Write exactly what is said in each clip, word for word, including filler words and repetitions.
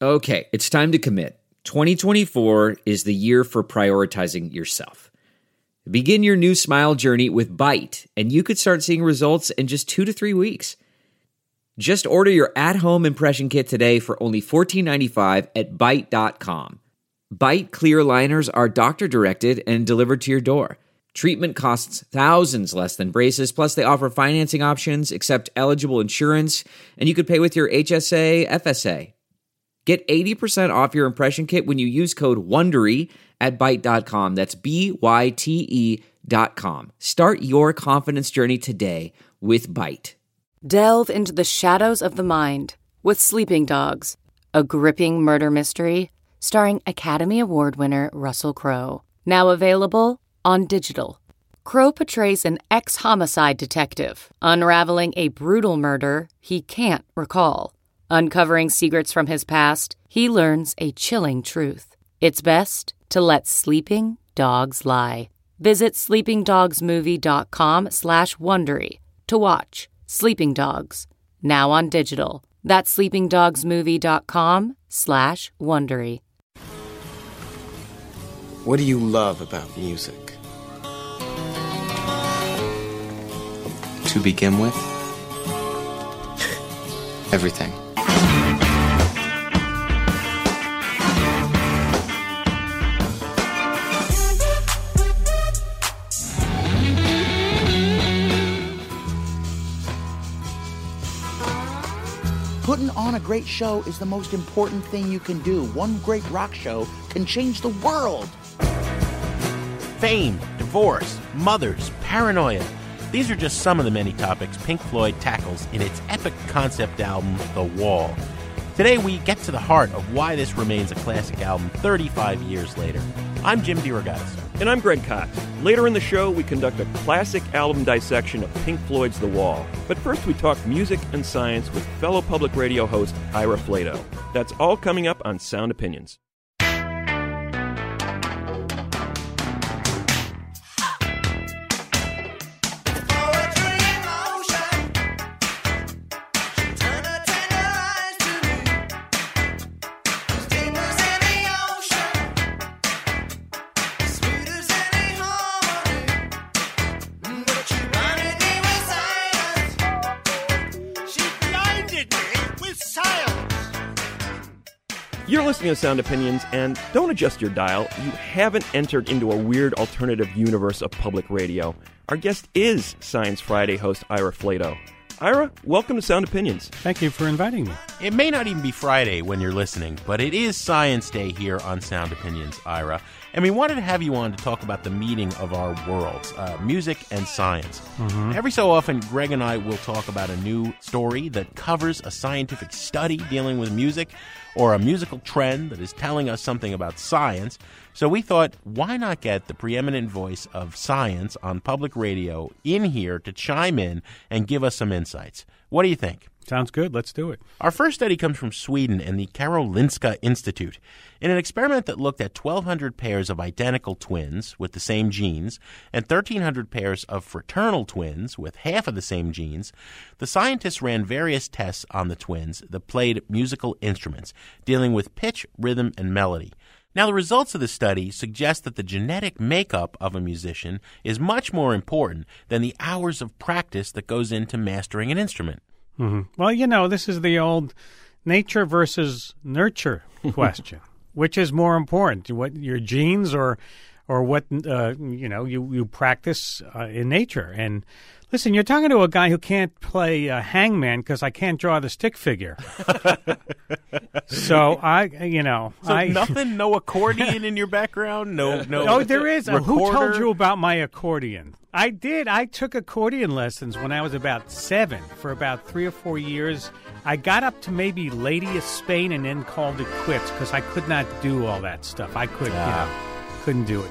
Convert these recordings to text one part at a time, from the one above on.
Okay, it's time to commit. twenty twenty-four is the year for prioritizing yourself. Begin your new smile journey with Byte, and you could start seeing results in just two to three weeks. Just order your at-home impression kit today for only fourteen ninety-five at byte dot com. Byte clear aligners are doctor-directed and delivered to your door. Treatment costs thousands less than braces, plus they offer financing options, accept eligible insurance, and you could pay with your H S A, F S A. Get eighty percent off your impression kit when you use code WONDERY at byte dot com. That's B Y T E dot com. Start your confidence journey today with Byte. Delve into the shadows of the mind with Sleeping Dogs, a gripping murder mystery starring Academy Award winner Russell Crowe. Now available on digital. Crowe portrays an ex-homicide detective unraveling a brutal murder he can't recall. Uncovering secrets from his past, he learns a chilling truth. It's best to let sleeping dogs lie. Visit sleepingdogsmovie.com slash Wondery to watch Sleeping Dogs, now on digital. That's sleepingdogsmovie.com slash Wondery. What do you love about music? To begin with, everything. Putting on a great show is the most important thing you can do. One great rock show can change the world. Fame, divorce, mothers, paranoia. These are just some of the many topics Pink Floyd tackles in its epic concept album, The Wall. Today we get to the heart of why this remains a classic album thirty-five years later. I'm Jim DeRogatis. And I'm Greg Kot. Later in the show, we conduct a classic album dissection of Pink Floyd's The Wall. But first, we talk music and science with fellow public radio host Ira Flatow. That's all coming up on Sound Opinions. You're listening to Sound Opinions, and don't adjust your dial. You haven't entered into a weird alternative universe of public radio. Our guest is Science Friday host Ira Flatow. Ira, welcome to Sound Opinions. Thank you for inviting me. It may not even be Friday when you're listening, but it is Science Day here on Sound Opinions, Ira. And we wanted to have you on to talk about the meeting of our worlds, uh, music and science. Mm-hmm. Every so often, Greg and I will talk about a new story that covers a scientific study dealing with music or a musical trend that is telling us something about science. So we thought, why not get the preeminent voice of science on public radio in here to chime in and give us some insights? What do you think? Sounds good. Let's do it. Our first study comes from Sweden and the Karolinska Institute. In an experiment that looked at twelve hundred pairs of identical twins with the same genes and thirteen hundred pairs of fraternal twins with half of the same genes, the scientists ran various tests on the twins that played musical instruments, dealing with pitch, rhythm, and melody. Now, the results of the study suggest that the genetic makeup of a musician is much more important than the hours of practice that goes into mastering an instrument. Mm-hmm. Well, you know, this is the old nature versus nurture question. Which is more important, what your genes or or what uh, you know you, you practice uh, in nature? And listen, you're talking to a guy who can't play uh, hangman because I can't draw the stick figure. So I, you know, so I, nothing, no accordion in your background, no, no. Oh, there is. Recorder. Who told you about my accordion? I did. I took accordion lessons when I was about seven for about three or four years. I got up to maybe Lady of Spain and then called it quits because I could not do all that stuff. I could, yeah. you know, couldn't do it.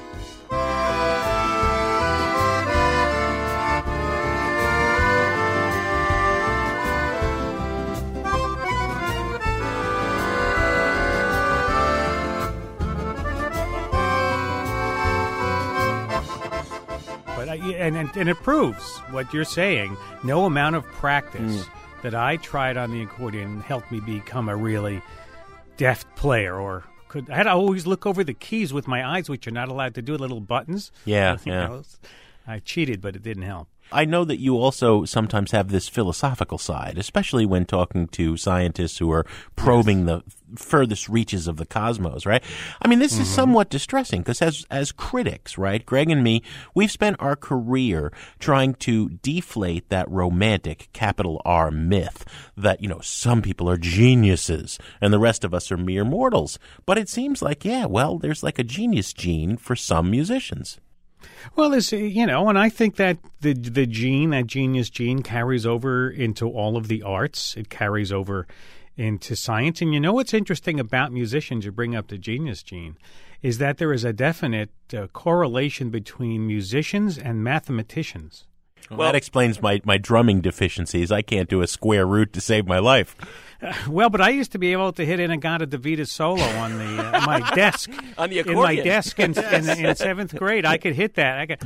But I, and, and and it proves what you're saying. No amount of practice. Mm. that I tried on the accordion helped me become a really deft player, or could I had to always look over the keys with my eyes, which you're not allowed to do, little buttons. Yeah, You yeah. know, I cheated, but it didn't help. I know that you also sometimes have this philosophical side, especially when talking to scientists who are probing the furthest reaches of the cosmos, right? I mean, this is somewhat distressing because as as critics, right, Greg and me, we've spent our career trying to deflate that romantic capital R myth that, you know, some people are geniuses and the rest of us are mere mortals. But it seems like, yeah, well, there's like a genius gene for some musicians. Well, it's, you know, and I think that the the gene, that genius gene, carries over into all of the arts. It carries over into science. And you know what's interesting about musicians, you bring up the genius gene, is that there is a definite uh, correlation between musicians and mathematicians. Well, that explains my, my drumming deficiencies. I can't do a square root to save my life. Uh, well, but I used to be able to hit Inagata Davida solo on the uh, my desk. On the In my accordion. desk in, in, in seventh grade, I could hit that. I could.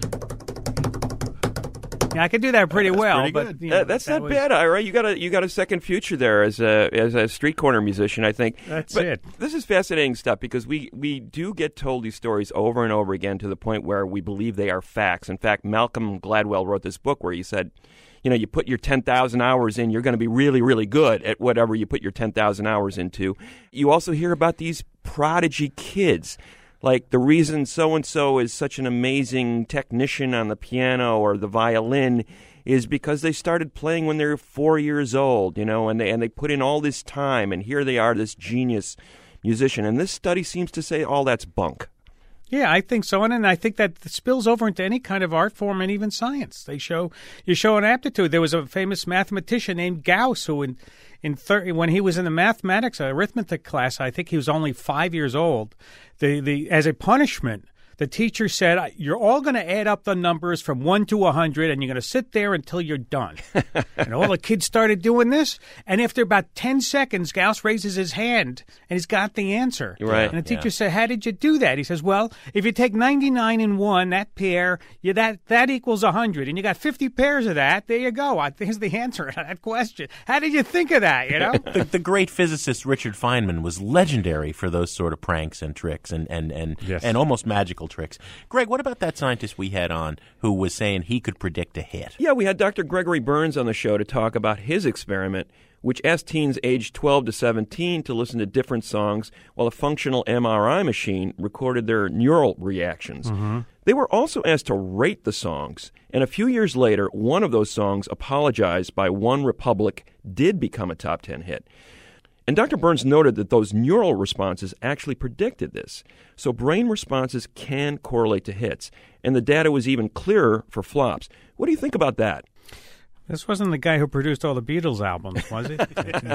Yeah, I could do that pretty well. pretty but good. you know, Uh, that's that not was- bad, Ira. You got a you got a second future there as a as a street corner musician, I think. That's But it. This is fascinating stuff because we we do get told these stories over and over again to the point where we believe they are facts. In fact, Malcolm Gladwell wrote this book where he said, you know, you put your ten thousand hours in, you're going to be really, really good at whatever you put your ten thousand hours into. You also hear about these prodigy kids. Like the reason so-and-so is such an amazing technician on the piano or the violin is because they started playing when they were four years old, you know, and they and they put in all this time, and here they are, this genius musician. And this study seems to say all that's bunk. Yeah, I think so, and, and I think that spills over into any kind of art form and even science. They show you show an aptitude. There was a famous mathematician named Gauss who, in in thirty, when he was in the mathematics uh, arithmetic class, I think he was only five years old. The the as a punishment, the teacher said, "You're all going to add up the numbers from one to a hundred, and you're going to sit there until you're done." And all the kids started doing this, and after about ten seconds, Gauss raises his hand, and he's got the answer. Right. And the teacher said, "How did you do that?" He says, "Well, if you take ninety-nine and one, that pair, you, that that equals one hundred, and you got fifty pairs of that. There you go. I- There's the answer to that question. How did you think of that? You know." The, the great physicist Richard Feynman was legendary for those sort of pranks and tricks and, and, and, Yes. and almost magical tricks. Greg, what about that scientist we had on who was saying he could predict a hit? Yeah, we had Doctor Gregory Burns on the show to talk about his experiment, which asked teens aged twelve to seventeen to listen to different songs while a functional M R I machine recorded their neural reactions. They were also asked to rate the songs, and a few years later, one of those songs, Apologize by One Republic, did become a top ten hit. And Doctor Burns noted that those neural responses actually predicted this. So brain responses can correlate to hits, and the data was even clearer for flops. What do you think about that? This wasn't the guy who produced all the Beatles albums, was it?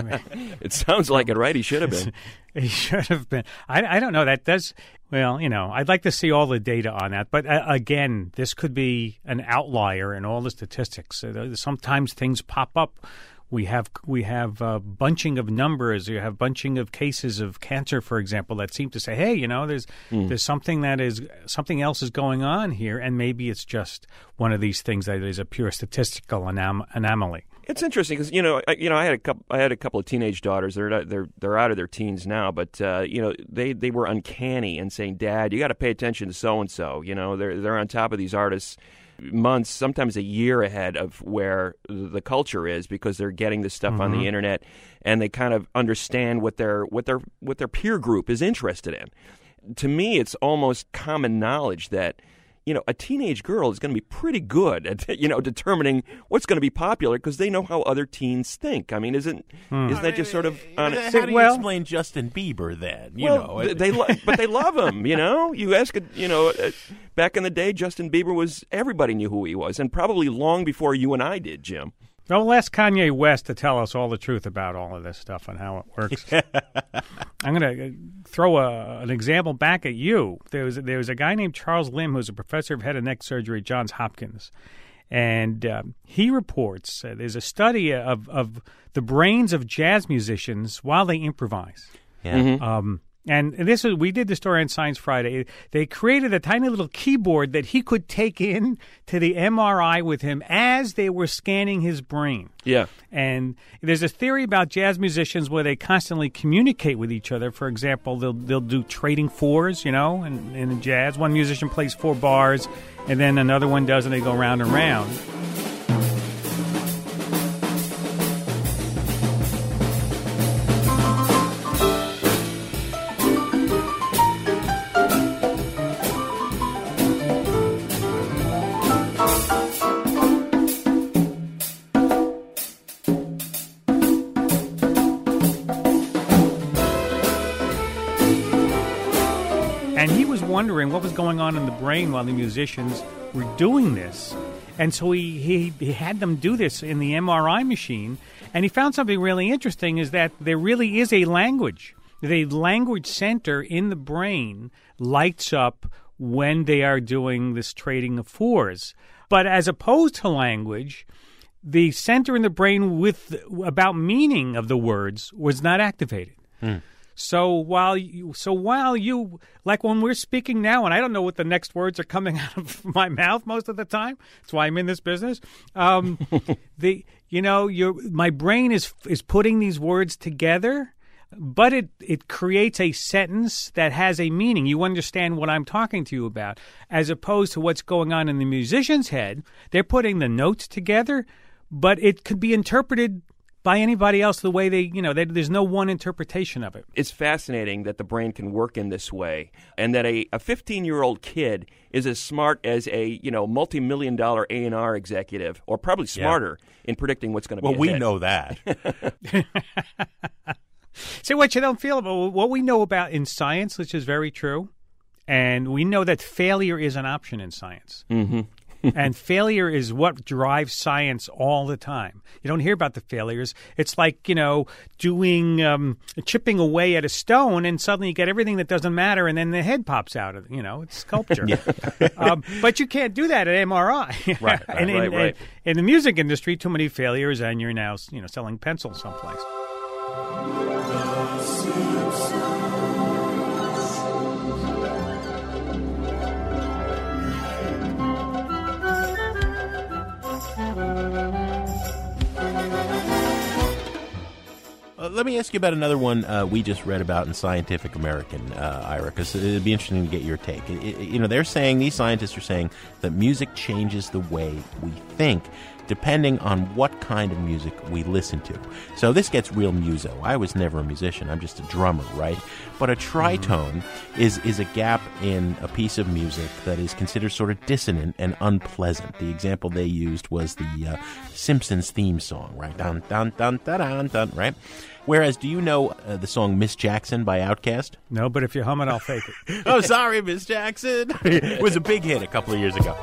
It sounds like it, right? He should have been. He should have been. I, I don't know. That does, well, you know, I'd like to see all the data on that. But uh, again, this could be an outlier in all the statistics. Uh, sometimes things pop up. We have we have uh, bunching of numbers. You have bunching of cases of cancer, for example, that seem to say, "Hey, you know, there's Mm. there's something that is something else is going on here, and maybe it's just one of these things that is a pure statistical anom- anomaly." It's interesting because you know, I, you know, I had a couple. I had a couple of teenage daughters. They're not- they're they're out of their teens now, but uh, you know, they, they were uncanny and saying, "Dad, you got to pay attention to so and so." You know, they're they're on top of these artists months, sometimes a year ahead of where the culture is because they're getting this stuff on the internet, and they kind of understand what their what their what their peer group is interested in. To me, it's almost common knowledge that, you know, a teenage girl is going to be pretty good at, you know, determining what's going to be popular because they know how other teens think. I mean, isn't isn't that just sort of on How do you well- explain Justin Bieber then? You well, know, th- it- they lo- but they love him. You know, you ask, a, you know, uh, back in the day, Justin Bieber was everybody knew who he was, and probably long before you and I did, Jim. Well, we'll ask Kanye West to tell us all the truth about all of this stuff and how it works. I'm going to throw a, an example back at you. There was, there was a guy named Charles Lim who's a professor of head and neck surgery at Johns Hopkins. And um, he reports uh, there's a study of, of the brains of jazz musicians while they improvise. yeah. Um, And this is we did the story on Science Friday. They created a tiny little keyboard that he could take in to the M R I with him as they were scanning his brain. Yeah. And there's a theory about jazz musicians where they constantly communicate with each other. For example, they'll they'll do trading fours, you know, in, in jazz. One musician plays four bars, and then another one does, and they go round and round. And he was wondering what was going on in the brain while the musicians were doing this. And so he, he, he had them do this in the M R I machine. And he found something really interesting is that there really is a language. The language center in the brain lights up when they are doing this trading of fours. But as opposed to language, the center in the brain with about meaning of the words was not activated. Hmm. So while you, so while you, like when we're speaking now, and I don't know what the next words are coming out of my mouth most of the time. That's why I'm in this business. Um, the, you know, your my brain is is putting these words together, but it it creates a sentence that has a meaning. You understand what I'm talking to you about, as opposed to what's going on in the musician's head. They're putting the notes together, but it could be interpreted by anybody else the way they, you know, they, there's no one interpretation of it. It's fascinating that the brain can work in this way, and that a, a fifteen-year-old kid is as smart as a, you know, multi-million dollar A and R executive, or probably smarter yeah. in predicting what's going to well, be Well, we hit. know that. See, what you don't feel about what we know about in science, which is very true, and we know that failure is an option in science. Mm-hmm. And failure is what drives science all the time. You don't hear about the failures. It's like, you know, doing, um, chipping away at a stone, and suddenly you get everything that doesn't matter, and then the head pops out of it. You know, it's sculpture. um, but you can't do that at M R I. Right, right, and in, right, right. In, in the music industry, too many failures, and you're now, you know, selling pencils someplace. Uh, let me ask you about another one uh, we just read about in Scientific American, uh, Ira, because it'd be interesting to get your take. It, it, you know, they're saying, these scientists are saying that music changes the way we think, depending on what kind of music we listen to. So this gets real muso. I was never a musician. I'm just a drummer, right? But a tritone mm-hmm. is, is a gap in a piece of music that is considered sort of dissonant and unpleasant. The example they used was the uh, Simpsons theme song, right? Dun, dun, dun, dun, dun, dun, right? Whereas, do you know uh, the song Miss Jackson by Outkast? No, but if you hum it, I'll fake it. Oh, sorry, Miss Jackson. It was a big hit a couple of years ago.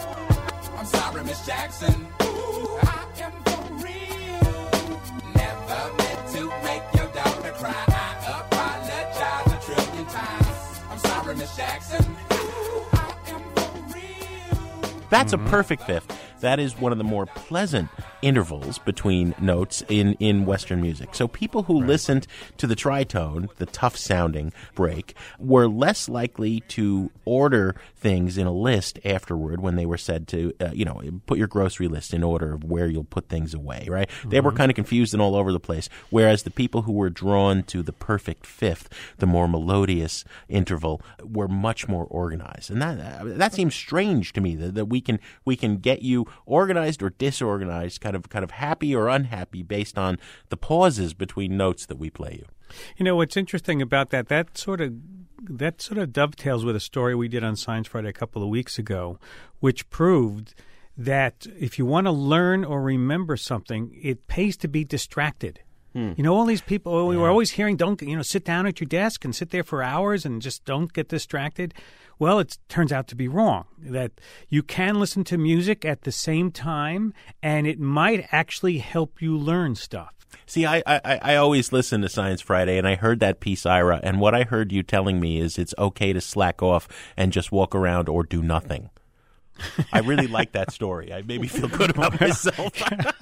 I'm sorry, Miss Jackson. Ooh, I am for real. Never meant to make your daughter cry. I apologize a trillion times. I'm sorry, Miss Jackson. Ooh, I am for real. That's mm-hmm. a perfect fifth. That is one of the more pleasant intervals between notes in, in Western music. So people who right. listened to the tritone, the tough-sounding break, were less likely to order things in a list afterward when they were said to, uh, you know, put your grocery list in order of where you'll put things away, right? Mm-hmm. They were kind of confused and all over the place, whereas the people who were drawn to the perfect fifth, the more melodious interval, were much more organized. And that uh, that seems strange to me, that, that we can we can get you organized or disorganized, kind of kind of happy or unhappy based on the pauses between notes that we play you. You know, what's interesting about that, that sort of that sort of dovetails with a story we did on Science Friday a couple of weeks ago, which proved that if you want to learn or remember something, it pays to be distracted. Hmm. You know, all these people, we yeah. were always hearing, don't, you know, sit down at your desk and sit there for hours and just don't get distracted. Well, it turns out to be wrong, that you can listen to music at the same time, and it might actually help you learn stuff. See, I, I, I always listen to Science Friday, and I heard that piece, Ira, and what I heard you telling me is it's okay to slack off and just walk around or do nothing. I really like that story. I made me feel good about myself.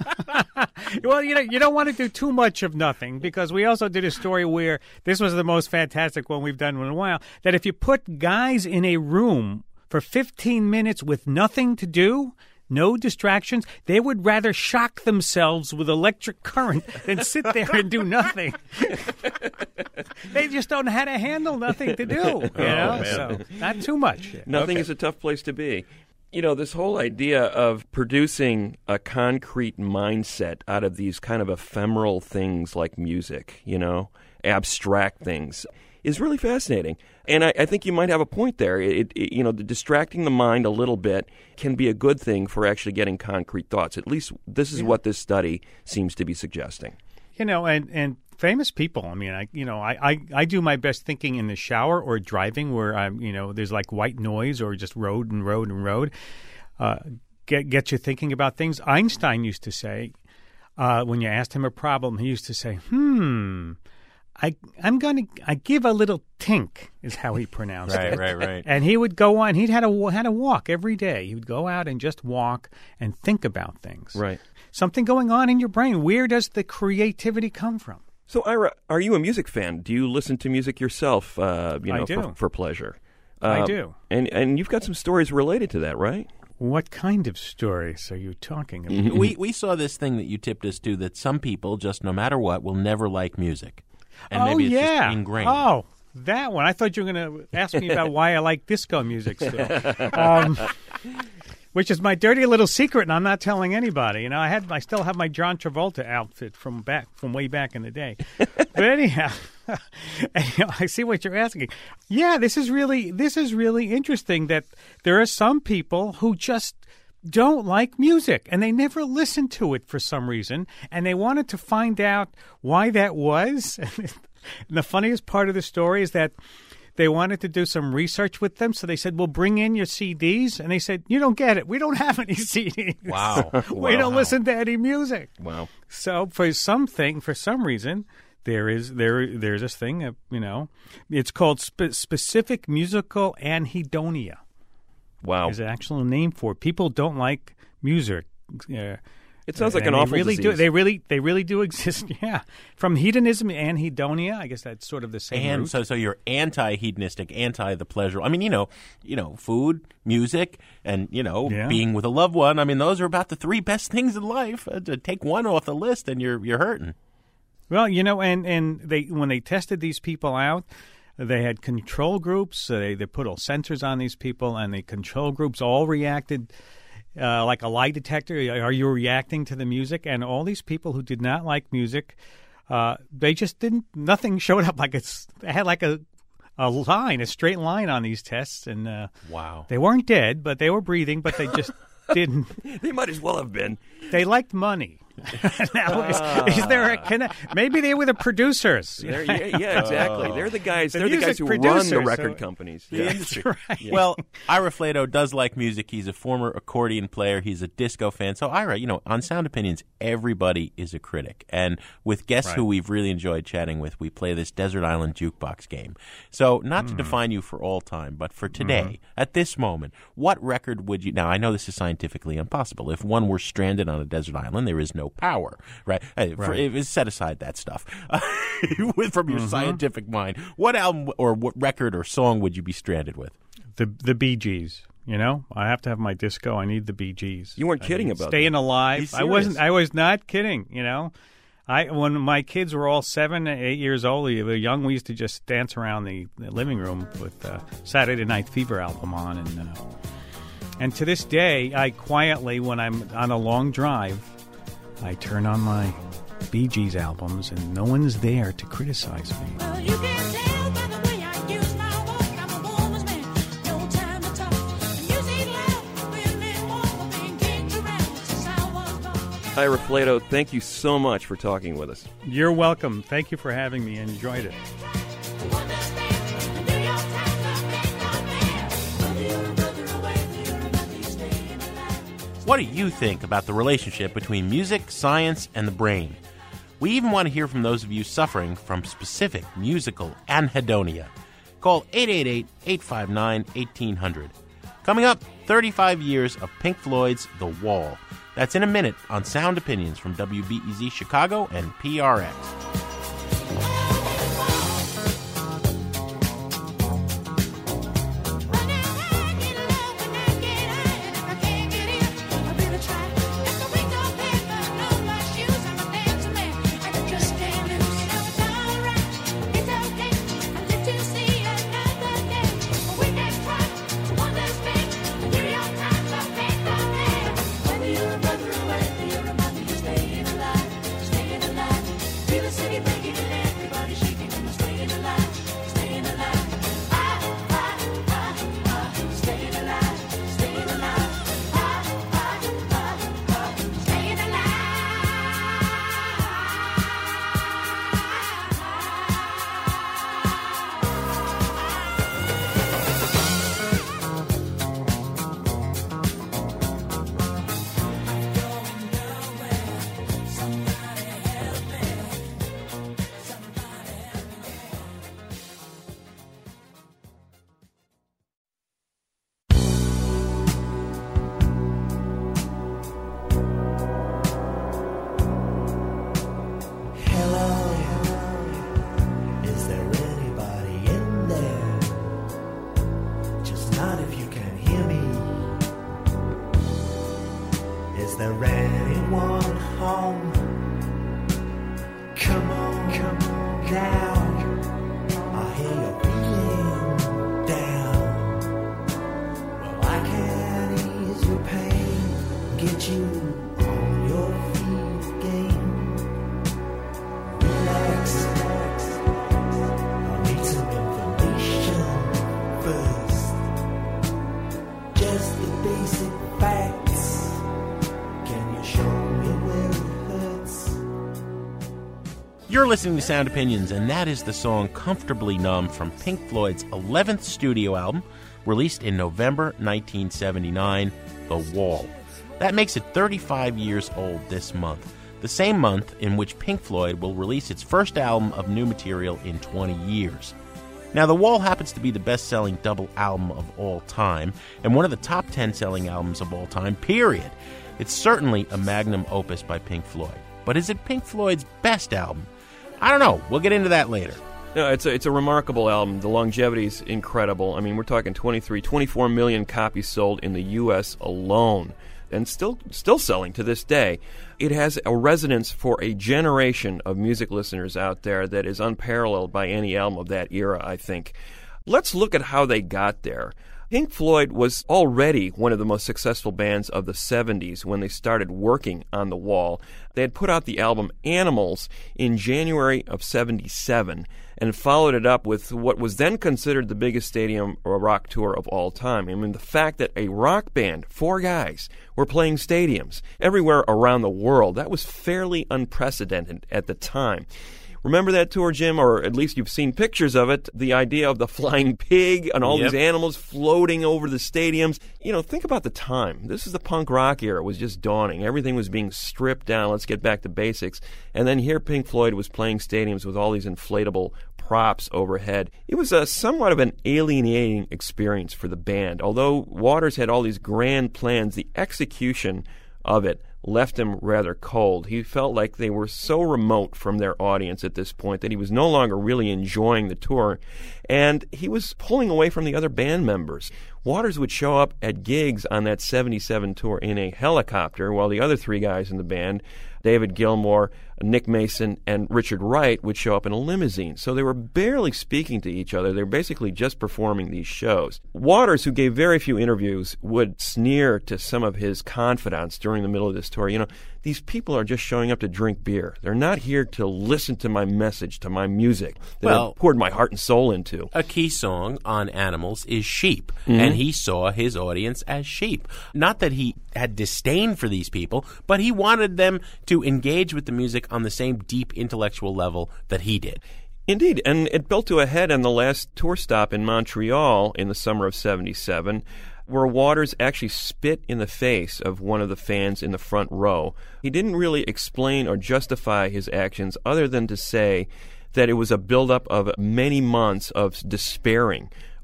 Well, you know, you don't want to do too much of nothing, because we also did a story where this was the most fantastic one we've done in a while, that if you put guys in a room for fifteen minutes with nothing to do, no distractions, they would rather shock themselves with electric current than sit there and do nothing. They just don't know how to handle nothing to do, you know? man. So not too much. Nothing Okay. is a tough place to be. You know, this whole idea of producing a concrete mindset out of these kind of ephemeral things like music, you know, abstract things, is really fascinating. And I, I think you might have a point there. It, it, you know, the distracting the mind a little bit can be a good thing for actually getting concrete thoughts. At least this is what this study seems to be suggesting. You know, and, and famous people, I mean, I you know, I, I, I do my best thinking in the shower or driving where I'm, you know, there's like white noise or just road and road and road. Uh, get, get you thinking about things. Einstein used to say, uh, when you asked him a problem, he used to say, hmm, I, I'm going to I give a little tink, is how he pronounced Right, it. right, right. And he would go on. He'd had a had a walk every day. He would go out and just walk and think about things. Right. Something going on in your brain. Where does the creativity come from? So, Ira, are you a music fan? Do you listen to music yourself? Uh, you know, I do. For, for pleasure. I Uh, do. And and you've got some stories related to that, right? What kind of stories are you talking about? we we saw this thing that you tipped us to, that some people, just no matter what, will never like music. And oh, maybe it's yeah. just ingrained. Oh, that one. I thought you were going to ask me about why I like disco music still, um, which is my dirty little secret, and I'm not telling anybody. You know, I had, I still have my John Travolta outfit from back, from way back in the day. But anyhow, you know, I see what you're asking. Yeah, this is really, this is really interesting. That there are some people who just don't like music, and they never listened to it for some reason, and they wanted to find out why that was. And the funniest part of the story is that they wanted to do some research with them, so they said, well, bring in your C Ds, and they said, you don't get it. We don't have any C Ds. Wow. We don't Wow. listen to any music. Wow. So for something, for some reason, there is there there's this thing, uh, you know, it's called spe- specific musical anhedonia. Wow. There's an actual name for it. People don't like music. Uh, It sounds like and an they awful really disease. Do, they really, they really do exist. Yeah, from hedonism and hedonia. I guess that's sort of the same. And root. so, so you're anti-hedonistic, anti the pleasure. I mean, you know, you know, food, music, and you know, Yeah. being with a loved one. I mean, those are about the three best things in life. Uh, to take one off the list, and you're you're hurting. Well, you know, and, and they when they tested these people out, they had control groups. So they they put all sensors on these people, and the control groups all reacted. Uh, like a lie detector, are you reacting to the music? And all these people who did not like music, uh, they just didn't. Nothing showed up. Like it's it had like a a line, a straight line on these tests, and uh, Wow. they weren't dead, but they were breathing, but they just didn't. They might as well have been. They liked money. Now, is, is there a connect? Maybe they were the producers. They're, yeah, yeah, exactly. They're the guys. The they're the guys music who run producer, the record so- companies. The Yeah. industry. right. Well, Ira Flato does like music. He's a former accordion player. He's a disco fan. So, Ira, you know, on Sound Opinions, everybody is a critic. And with guests who we've really enjoyed chatting with, we play this Desert Island Jukebox game. So, not to define you for all time, but for today, at this moment, what record would you... Now, I know this is scientifically impossible. If one were stranded on a desert island, there is no power, right? Hey, for, if- set aside that stuff. with, from your scientific mind, what album or what record or song would you be stranded with? The the Bee Gees. You know, I have to have my disco. I need the Bee Gees. You weren't I kidding mean, about staying that. alive. He's I wasn't. serious. I was not kidding. You know, I when my kids were all seven, eight years old, they were young. We used to just dance around the, the living room with uh, Saturday Night Fever album on, and uh, and to this day, I quietly, when I'm on a long drive, I turn on my Bee Gees albums, and no one's there to criticize me. Well, you can tell by the way I use my walk. I'm a woman's man, no time to talk. Music loud, women walk, being kicked around since I was born. Ira Flato, thank you so much for talking with us. You're welcome. Thank you for having me. I enjoyed it. What do you think about the relationship between music, science, and the brain? We even want to hear from those of you suffering from specific musical anhedonia. Call eight eight eight, eight five nine, one eight hundred. Coming up, thirty-five years of Pink Floyd's The Wall. That's in a minute on Sound Opinions from W B E Z Chicago and P R X. You're listening to Sound Opinions, and that is the song Comfortably Numb from Pink Floyd's eleventh studio album, released in November nineteen seventy-nine, The Wall. That makes it thirty-five years old this month, the same month in which Pink Floyd will release its first album of new material in twenty years. Now, The Wall happens to be the best-selling double album of all time, and one of the top ten selling albums of all time, period. It's certainly a magnum opus by Pink Floyd. But is it Pink Floyd's best album? I don't know. We'll get into that later. No, it's a, it's a remarkable album. The longevity is incredible. I mean, we're talking twenty-three, twenty-four million copies sold in the U S alone, and still still selling to this day. It has a resonance for a generation of music listeners out there that is unparalleled by any album of that era, I think. Let's look at how they got there. Pink Floyd was already one of the most successful bands of the seventies when they started working on The Wall. They had put out the album Animals in January of seventy-seven and followed it up with what was then considered the biggest stadium rock tour of all time. I mean, the fact that a rock band, four guys, were playing stadiums everywhere around the world, that was fairly unprecedented at the time. Remember that tour, Jim? Or at least you've seen pictures of it. The idea of the flying pig and all Yep. these animals floating over the stadiums. You know, think about the time. This is the punk rock era. It was just dawning. Everything was being stripped down. Let's get back to basics. And then here Pink Floyd was playing stadiums with all these inflatable props overhead. It was a somewhat of an alienating experience for the band. Although Waters had all these grand plans, the execution of it left him rather cold. He felt like they were so remote from their audience at this point that he was no longer really enjoying the tour, and he was pulling away from the other band members. Waters would show up at gigs on that seventy-seven tour in a helicopter, while the other three guys in the band, David Gilmour, Nick Mason, and Richard Wright, would show up in a limousine. So they were barely speaking to each other. They were basically just performing these shows. Waters, who gave very few interviews, would sneer to some of his confidants during the middle of this tour. You know, these people are just showing up to drink beer. They're not here to listen to my message, to my music that Well, I poured my heart and soul into. A key song on Animals is Sheep, Mhm. and he saw his audience as sheep. Not that he had disdain for these people, but he wanted them to engage with the music on the same deep intellectual level that he did. Indeed, and it built to a head on the last tour stop in Montreal in the summer of seventy-seven, where Waters actually spit in the face of one of the fans in the front row. He didn't really explain or justify his actions other than to say that it was a buildup of many months of despairing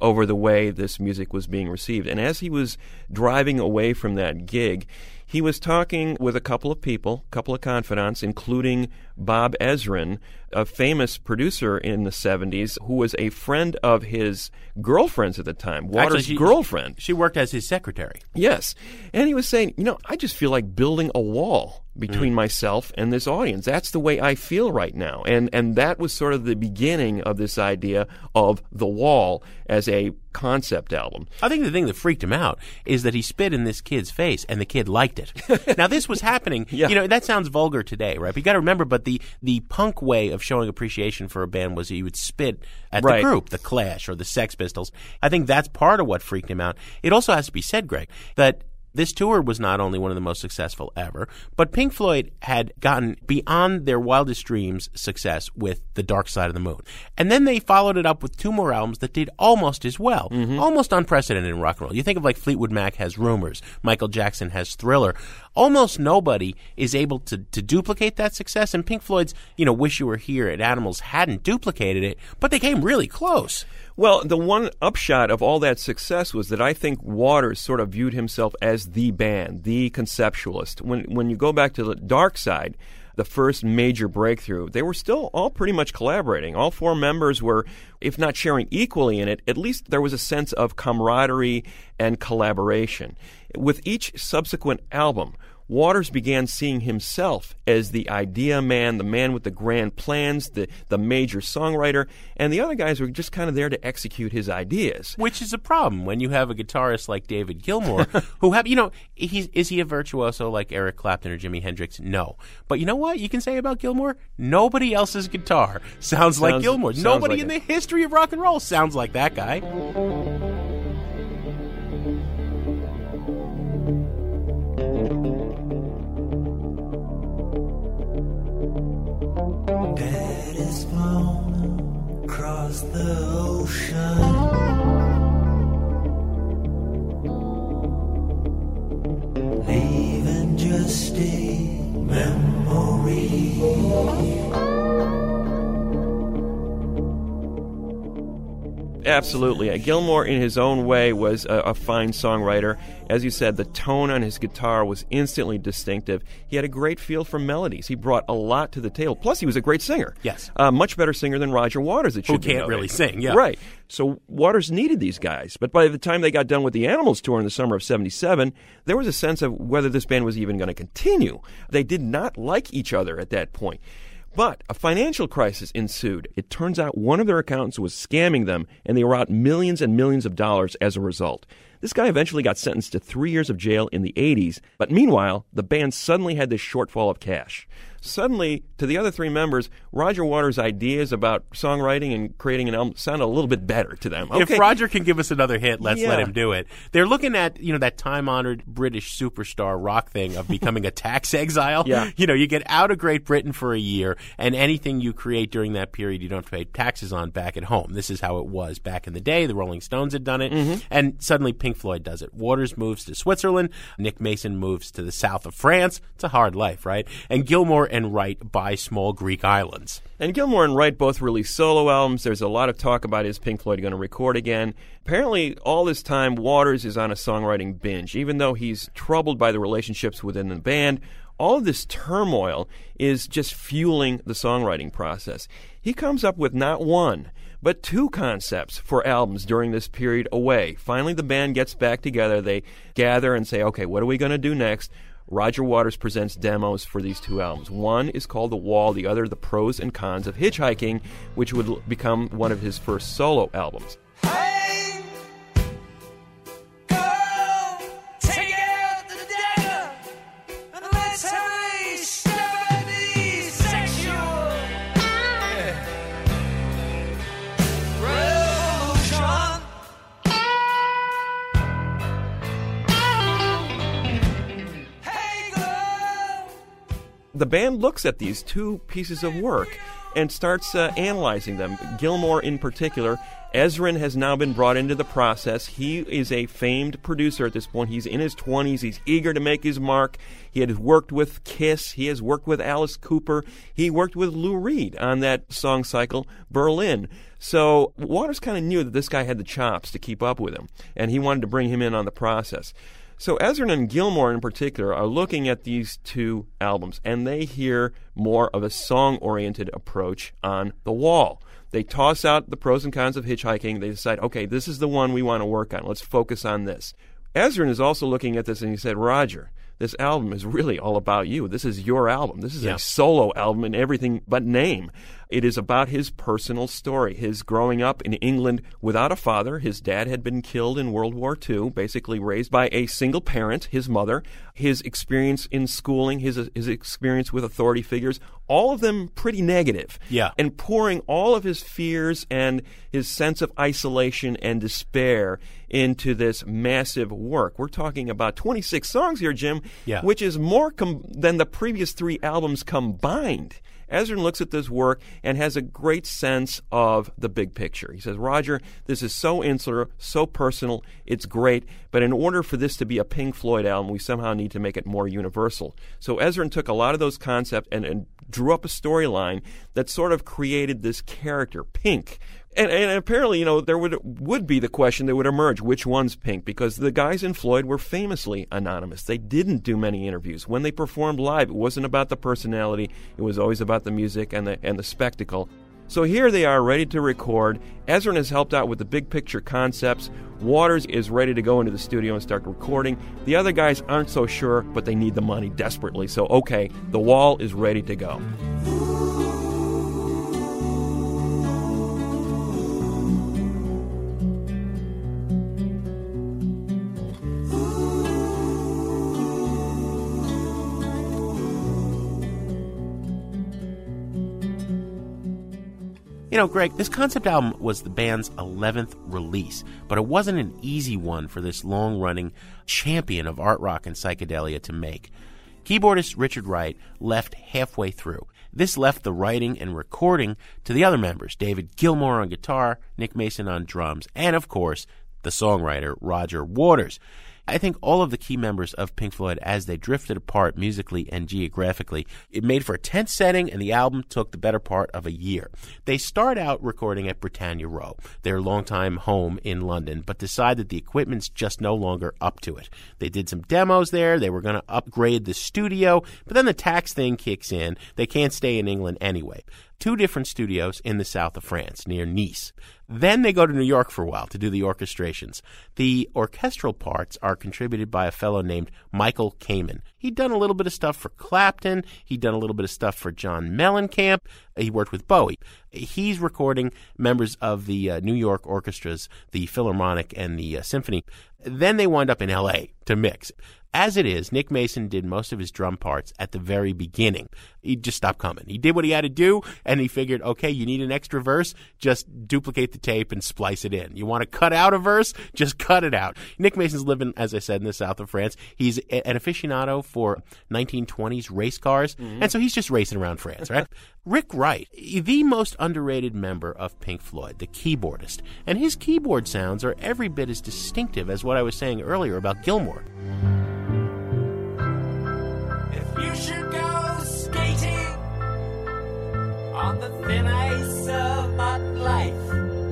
over the way this music was being received. And as he was driving away from that gig, he was talking with a couple of people, a couple of confidants, including Bob Ezrin, a famous producer in the seventies who was a friend of his girlfriend's at the time, Waters' Actually, she, girlfriend. She worked as his secretary. Yes. And he was saying, you know, I just feel like building a wall between mm. myself and this audience. That's the way I feel right now. And and that was sort of the beginning of this idea of The Wall as a concept album. I think the thing that freaked him out is that he spit in this kid's face and the kid liked it. Now, this was happening. Yeah. You know, that sounds vulgar today, right? But you got to remember, but the, the punk way of showing appreciation for a band was you would spit at right. the group, the Clash or the Sex Pistols. I think that's part of what freaked him out. It also has to be said, Greg, that this tour was not only one of the most successful ever, but Pink Floyd had gotten beyond their wildest dreams success with The Dark Side of the Moon. And then they followed it up with two more albums that did almost as well. Mm-hmm. Almost unprecedented in rock and roll. You think of like Fleetwood Mac has Rumors, Michael Jackson has Thriller. Almost nobody is able to, to duplicate that success, and Pink Floyd's, you know, Wish You Were Here at Animals hadn't duplicated it, but they came really close. Well, the one upshot of all that success was that I think Waters sort of viewed himself as the band, the conceptualist. When when you go back to the Dark Side, the first major breakthrough, they were still all pretty much collaborating. All four members were, if not sharing equally in it, at least there was a sense of camaraderie and collaboration. With each subsequent album, Waters began seeing himself as the idea man, the man with the grand plans, the, the major songwriter, and the other guys were just kind of there to execute his ideas. Which is a problem when you have a guitarist like David Gilmour, who have, you know, he's, is he a virtuoso like Eric Clapton or Jimi Hendrix? No. But you know what you can say about Gilmour? Nobody else's guitar sounds, sounds like Gilmour. Sounds Nobody like in it. the history of rock and roll sounds like that guy. Dad is flown across the ocean, leaving just a memory. Absolutely. Uh, Gilmour, in his own way, was a, a fine songwriter. As you said, the tone on his guitar was instantly distinctive. He had a great feel for melodies. He brought a lot to the table. Plus, he was a great singer. Yes. A uh, much better singer than Roger Waters, it should Who be can't noted. really sing, yeah. Right. So Waters needed these guys. But by the time they got done with the Animals tour in the summer of seventy-seven, there was a sense of whether this band was even going to continue. They did not like each other at that point. But a financial crisis ensued. It turns out one of their accountants was scamming them, and they were out millions and millions of dollars as a result. This guy eventually got sentenced to three years of jail in the eighties, but meanwhile, the band suddenly had this shortfall of cash. Suddenly, to the other three members, Roger Waters' ideas about songwriting and creating an album sounded a little bit better to them. Okay. If Roger can give us another hit, let's Yeah. let him do it. They're looking at, you know, that time-honored British superstar rock thing of becoming a tax exile. Yeah. You know, you get out of Great Britain for a year, and anything you create during that period you don't have to pay taxes on back at home. This is how it was back in the day. The Rolling Stones had done it, Mm-hmm. and suddenly Pink Floyd does it. Waters moves to Switzerland. Nick Mason moves to the south of France. It's a hard life, right? And Gilmour and Wright buy small Greek islands. And Gilmour and Wright both released solo albums. There's a lot of talk about is Pink Floyd going to record again. Apparently, all this time, Waters is on a songwriting binge. Even though he's troubled by the relationships within the band, all of this turmoil is just fueling the songwriting process. He comes up with not one, but two concepts for albums during this period away. Finally, the band gets back together. They gather and say, okay, what are we going to do next? Roger Waters presents demos for these two albums. One is called The Wall, the other The Pros and Cons of Hitchhiking, which would l- become one of his first solo albums. Hey, girl, take it out to the dagger, and let's have a steady sexual revolution. Hey, girl. The band looks at these two pieces of work and starts uh, analyzing them. Gilmour in particular. Ezrin has now been brought into the process. He is a famed producer at this point. He's in his twenties. He's eager to make his mark. He had worked with Kiss. He has worked with Alice Cooper. He worked with Lou Reed on that song cycle, Berlin. So Waters kind of knew that this guy had the chops to keep up with him, and he wanted to bring him in on the process. So Ezrin and Gilmour in particular are looking at these two albums, and they hear more of a song-oriented approach on The Wall. They toss out the pros and cons of hitchhiking. They decide, okay, this is the one we want to work on. Let's focus on this. Ezrin is also looking at this, and he said, Roger, this album is really all about you. This is your album. This is Yeah. a solo album in everything but name. It is about his personal story, his growing up in England without a father. His dad had been killed in World War Two, basically raised by a single parent, his mother. His experience in schooling, his his experience with authority figures, all of them pretty negative. Yeah. And pouring all of his fears and his sense of isolation and despair into this massive work. We're talking about twenty-six songs here, Jim, Yeah. which is more com- than the previous three albums combined. Ezrin looks at this work and has a great sense of the big picture. He says, Roger, this is so insular, so personal, it's great, but in order for this to be a Pink Floyd album, we somehow need to make it more universal. So Ezrin took a lot of those concepts and, and drew up a storyline that sort of created this character, Pink. And, and apparently, you know, there would would be the question that would emerge, which one's Pink? Because the guys in Floyd were famously anonymous. They didn't do many interviews. When they performed live, it wasn't about the personality. It was always about the music and the and the spectacle. So here they are, ready to record. Ezrin has helped out with the big picture concepts. Waters is ready to go into the studio and start recording. The other guys aren't so sure, but they need the money desperately. So, okay, The Wall is ready to go. You know, Greg, this concept album was the band's eleventh release, but it wasn't an easy one for this long-running champion of art rock and psychedelia to make. Keyboardist Richard Wright left halfway through. This left the writing and recording to the other members, David Gilmour on guitar, Nick Mason on drums, and, of course, the songwriter Roger Waters. I think all of the key members of Pink Floyd, as they drifted apart musically and geographically, it made for a tense setting, and the album took the better part of a year. They start out recording at Britannia Row, their longtime home in London, but decide that the equipment's just no longer up to it. They did some demos there. They were going to upgrade the studio, but then the tax thing kicks in. They can't stay in England anyway. Two different studios in the south of France, near Nice. Then they go to New York for a while to do the orchestrations. The orchestral parts are contributed by a fellow named Michael Kamen. He'd done a little bit of stuff for Clapton. He'd done a little bit of stuff for John Mellencamp. He worked with Bowie. He's recording members of the uh, New York orchestras, the Philharmonic and the uh, Symphony. Then they wind up in L A to mix. As it is, Nick Mason did most of his drum parts at the very beginning. He just stopped coming. He did what he had to do, and he figured, okay, you need an extra verse, just duplicate the tape and splice it in. You want to cut out a verse, just cut it out. Nick Mason's living, as I said, in the south of France. He's a- an aficionado for nineteen twenties race cars, mm-hmm. and so he's just racing around France, right? Rick Wright, the most underrated member of Pink Floyd, the keyboardist, and his keyboard sounds are every bit as distinctive as what I was saying earlier about Gilmour. You should go skating on the thin ice of modern life,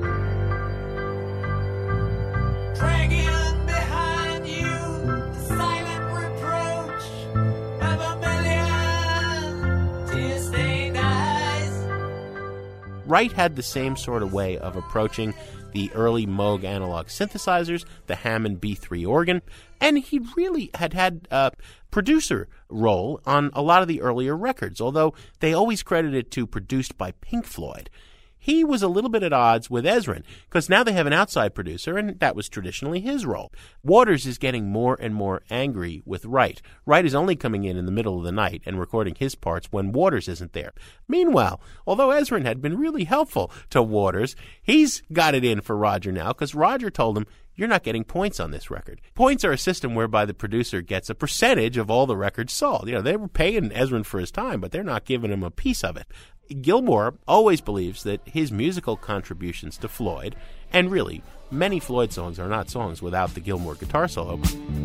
dragging behind you the silent reproach of a million tear-stained eyes. Wright had the same sort of way of approaching the early Moog analog synthesizers, the Hammond B three organ, and he really had had a producer role on a lot of the earlier records, although they always credited it to produced by Pink Floyd. He was a little bit at odds with Ezrin, because now they have an outside producer, and that was traditionally his role. Waters is getting more and more angry with Wright. Wright is only coming in in the middle of the night and recording his parts when Waters isn't there. Meanwhile, although Ezrin had been really helpful to Waters, he's got it in for Roger now, because Roger told him, you're not getting points on this record. Points are a system whereby the producer gets a percentage of all the records sold. You know, they were paying Ezrin for his time, but they're not giving him a piece of it. Gilmour always believes that his musical contributions to Floyd, and really, many Floyd songs are not songs without the Gilmour guitar solo.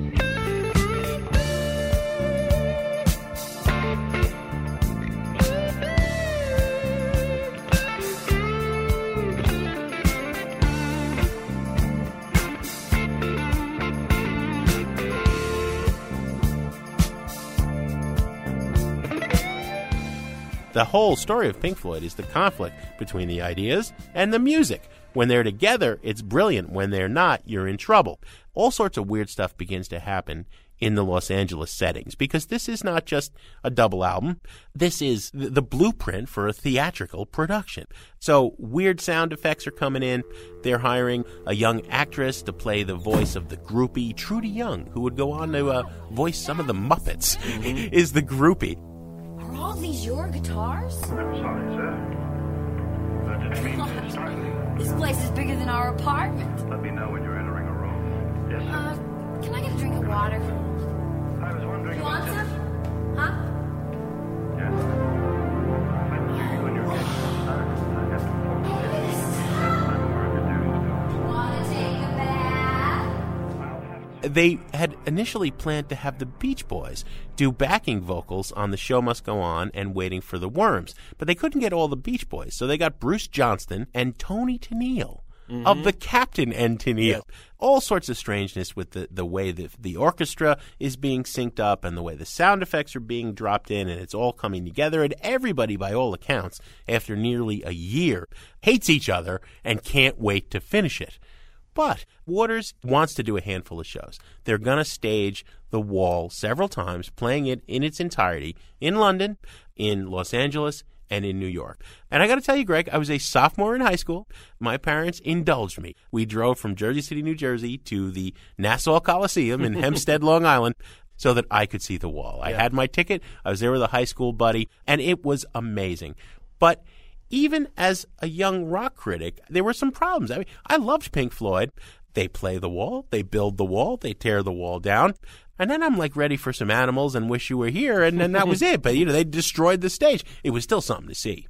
The whole story of Pink Floyd is the conflict between the ideas and the music. When they're together, it's brilliant. When they're not, you're in trouble. All sorts of weird stuff begins to happen in the Los Angeles settings, because this is not just a double album. This is the blueprint for a theatrical production. So weird sound effects are coming in. They're hiring a young actress to play the voice of the groupie. Trudy Young, who would go on to uh, voice some of the Muppets, is the groupie. Are all these your guitars? I'm sorry, sir. I didn't mean to startle you. This place is bigger than our apartment. Let me know when you're entering a room. Yes, sir. Uh, can I get a drink of water? I was wondering You about want this. some? Huh? Yes. I will see you when you're getting inside. I have to talk to you. I'm aware of your duties. Want to take a bath? They had initially planned to have the Beach Boys do backing vocals on The Show Must Go On and Waiting for the Worms, but they couldn't get all the Beach Boys, so they got Bruce Johnston and Tony Tennille mm-hmm. of the Captain and Tennille. Yes. All sorts of strangeness with the, the way the, the orchestra is being synced up and the way the sound effects are being dropped in, and it's all coming together, and everybody, by all accounts, after nearly a year, hates each other and can't wait to finish it. But Waters wants to do a handful of shows. They're going to stage The Wall several times, playing it in its entirety in London, in Los Angeles, and in New York. And I got to tell you, Greg, I was a sophomore in high school. My parents indulged me. We drove from Jersey City, New Jersey to the Nassau Coliseum in Hempstead, Long Island, so that I could see The Wall. I yeah. had my ticket. I was there with a high school buddy, and it was amazing. But even as a young rock critic, there were some problems. I mean, I loved Pink Floyd. They play The Wall, they build The Wall, they tear The Wall down, and then I'm like ready for some Animals and Wish You Were Here, and then that was it. But, you know, they destroyed the stage. It was still something to see.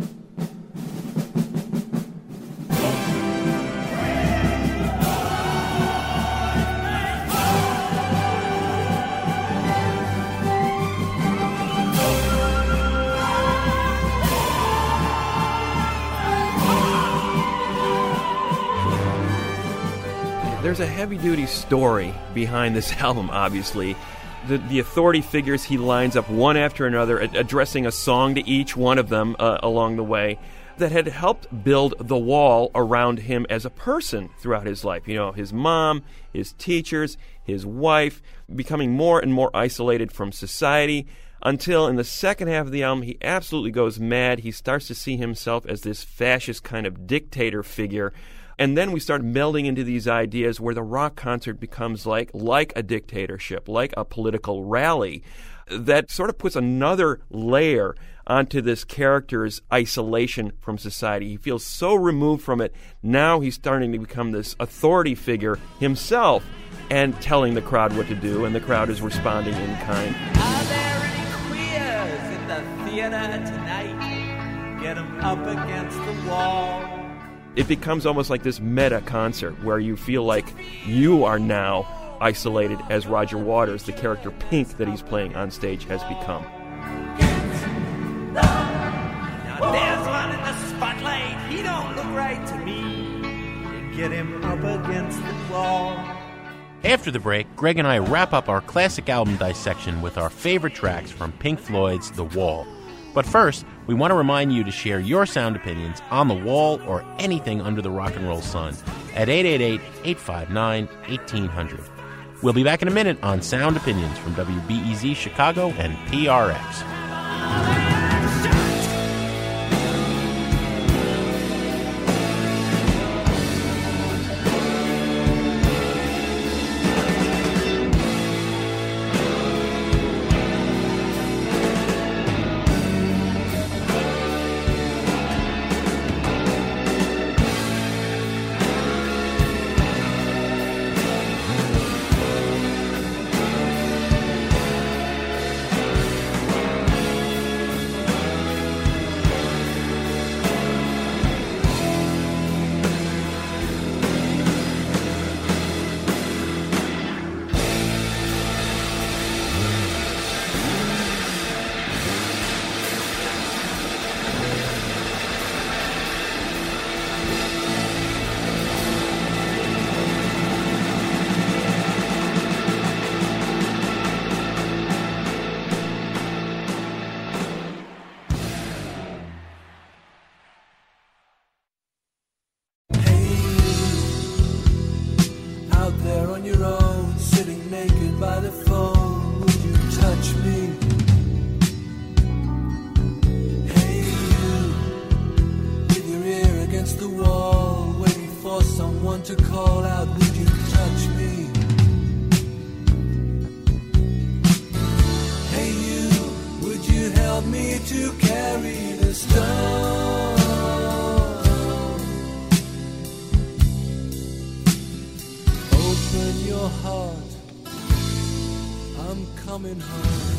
There's a heavy-duty story behind this album, obviously. The, the authority figures he lines up one after another, ad- addressing a song to each one of them uh, along the way, that had helped build the wall around him as a person throughout his life. You know, his mom, his teachers, his wife, becoming more and more isolated from society, until in the second half of the album, he absolutely goes mad. He starts to see himself as this fascist kind of dictator figure. And then we start melding into these ideas where the rock concert becomes like like a dictatorship, like a political rally that sort of puts another layer onto this character's isolation from society. He feels so removed from it. Now he's starting to become this authority figure himself and telling the crowd what to do, and the crowd is responding in kind. Are there any queers in the theater tonight? Get them up against the wall. It becomes almost like this meta concert where you feel like you are now isolated as Roger Waters, the character Pink that he's playing on stage, has become. Now there's one in the spotlight. He don't look right to me. Get him up against the wall. After the break, Greg and I wrap up our classic album dissection with our favorite tracks from Pink Floyd's The Wall. But first, we want to remind you to share your sound opinions on The Wall or anything under the rock and roll sun at eight eight eight, eight five nine, one eight hundred. We'll be back in a minute on Sound Opinions from W B E Z Chicago and P R X. someone to call out, would you touch me? Hey you, would you help me to carry the stone? Open your heart, I'm coming home.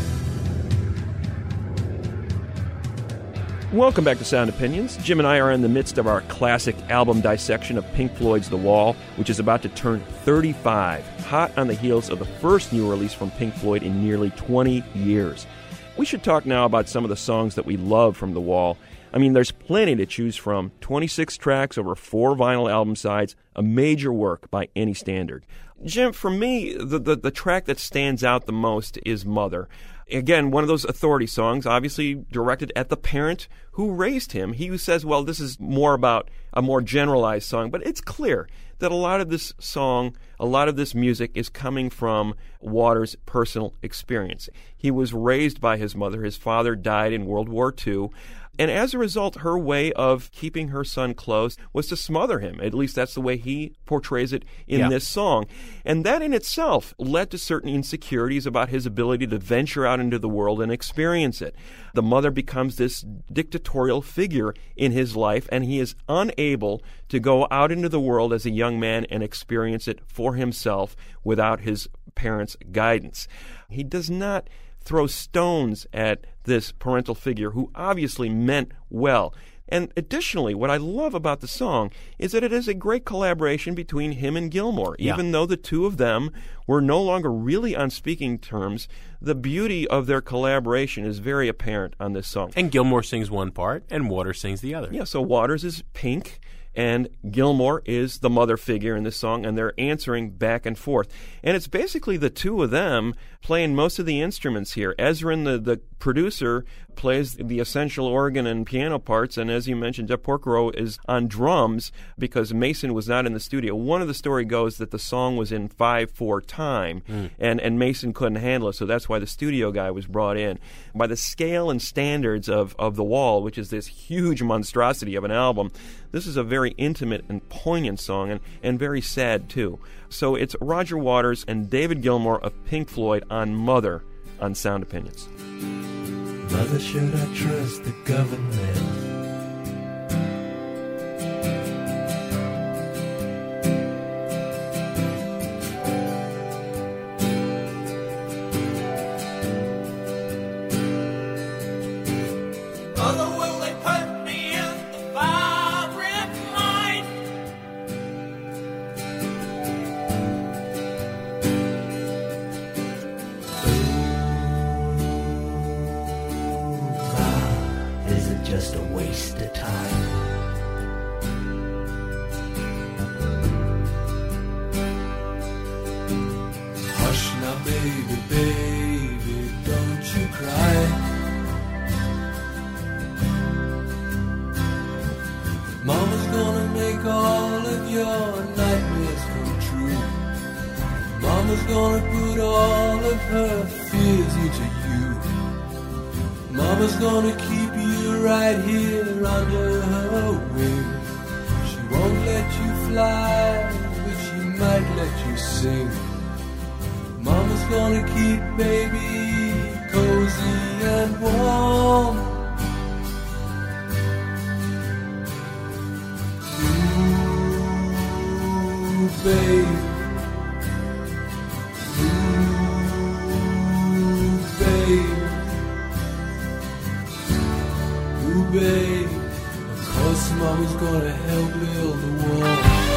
Welcome back to Sound Opinions. Jim and I are in the midst of our classic album dissection of Pink Floyd's The Wall, which is about to turn thirty-five, hot on the heels of the first new release from Pink Floyd in nearly twenty years. We should talk now about some of the songs that we love from The Wall. I mean, there's plenty to choose from. twenty-six tracks over four vinyl album sides, a major work by any standard. Jim, for me, the, the, the track that stands out the most is Mother. Again, one of those authority songs, obviously directed at the parent who raised him. He says, well, this is more about a more generalized song, but it's clear that a lot of this song, a lot of this music is coming from Waters' personal experience. He was raised by his mother. His father died in World War Two. And as a result, her way of keeping her son close was to smother him. At least that's the way he portrays it in Yeah. this song. And that in itself led to certain insecurities about his ability to venture out into the world and experience it. The mother becomes this dictatorial figure in his life, and he is unable to go out into the world as a young man and experience it for himself without his parents' guidance. He does not throw stones at this parental figure who obviously meant well. And additionally, what I love about the song is that it is a great collaboration between him and Gilmour. Yeah. Even though the two of them were no longer really on speaking terms, the beauty of their collaboration is very apparent on this song. And Gilmour sings one part, and Waters sings the other. Yeah, so Waters is Pink, and Gilmour is the mother figure in this song, and they're answering back and forth. And it's basically the two of them playing most of the instruments here. Ezrin, the, the producer, plays the essential organ and piano parts, and as you mentioned, Jeff Porcaro is on drums because Mason was not in the studio. One of the story goes that the song was in five four time, Mm. and, and Mason couldn't handle it, so that's why the studio guy was brought in. By the scale and standards of, of The Wall, which is this huge monstrosity of an album, this is a very intimate and poignant song, and, and very sad, too. So it's Roger Waters and David Gilmour of Pink Floyd on Mother on Sound Opinions. Mother, should I trust the government? Mother, will they put me in the firing line? Is it just a waste of time? Hush now, baby, baby, don't you cry. Mama's gonna make all of your nightmares come true. Mama's gonna put all of her fears into you. Mama's gonna keep you right here under her wing. She won't let you fly, but she might let you sing. Mama's gonna keep baby cozy and warm. Ooh, babe. Ooh, babe. Ooh, babe, of course Mama's gonna help build the wall.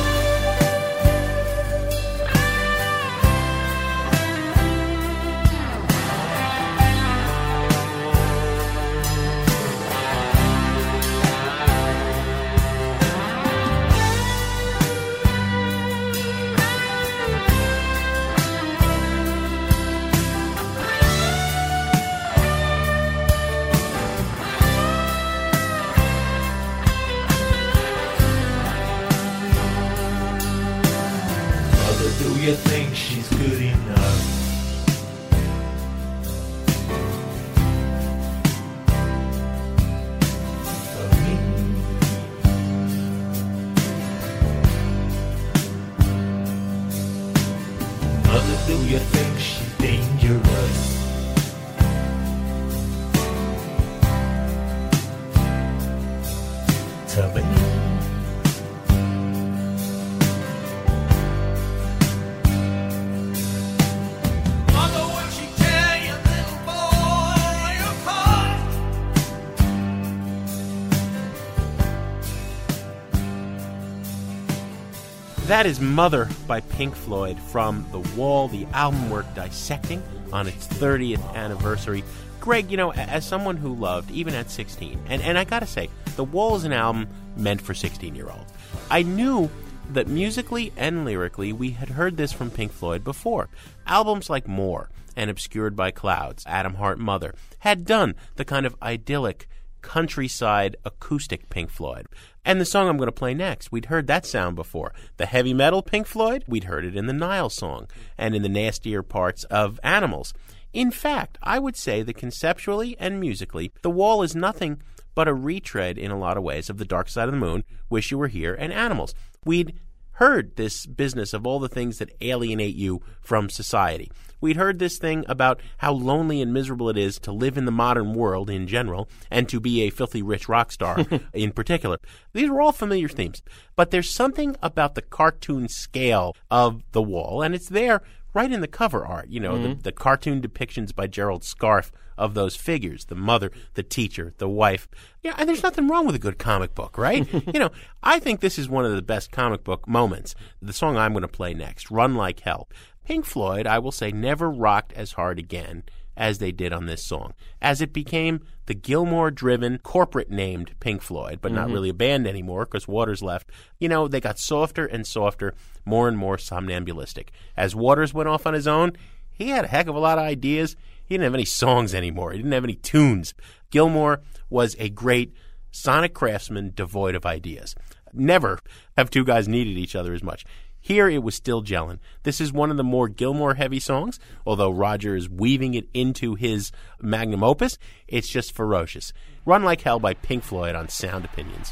Mother, do you think she's good enough? For me? do you think she's dangerous? Tell me. Mother, when she tell your little boy you're caught. That is Mother by Pink Floyd from The Wall, the album we're dissecting on its thirtieth anniversary. Greg, you know, as someone who loved, even at sixteen, and, and I gotta say, The Wall is an album meant for sixteen-year-olds. I knew that musically and lyrically we had heard this from Pink Floyd before. Albums like More and Obscured by Clouds, Atom Heart Mother, had done the kind of idyllic, countryside acoustic Pink Floyd. And the song I'm going to play next, we'd heard that sound before. The heavy metal Pink Floyd, we'd heard it in the Nile song and in the nastier parts of Animals. In fact, I would say that conceptually and musically, The Wall is nothing but a retread in a lot of ways of The Dark Side of the Moon, Wish You Were Here, and Animals. We'd heard this business of all the things that alienate you from society. We'd heard this thing about how lonely and miserable it is to live in the modern world in general and to be a filthy rich rock star in particular. These were all familiar themes. But there's something about the cartoon scale of The Wall, and it's there right in the cover art, you know, mm-hmm. the, the cartoon depictions by Gerald Scarfe of those figures, the mother, the teacher, the wife. Yeah, and there's nothing wrong with a good comic book, right? You know, I think this is one of the best comic book moments. The song I'm going to play next, Run Like Hell. Pink Floyd, I will say, never rocked as hard again as they did on this song, as it became the Gilmour-driven, corporate-named Pink Floyd, but not Mhm. really a band anymore because Waters left. You know, they got softer and softer, more and more somnambulistic. As Waters went off on his own, he had a heck of a lot of ideas. He didn't have any songs anymore. He didn't have any tunes. Gilmour was a great sonic craftsman devoid of ideas. Never have two guys needed each other as much. Here it was still gelling. This is one of the more Gilmour-heavy songs, although Roger is weaving it into his magnum opus. It's just ferocious. Run Like Hell by Pink Floyd on Sound Opinions.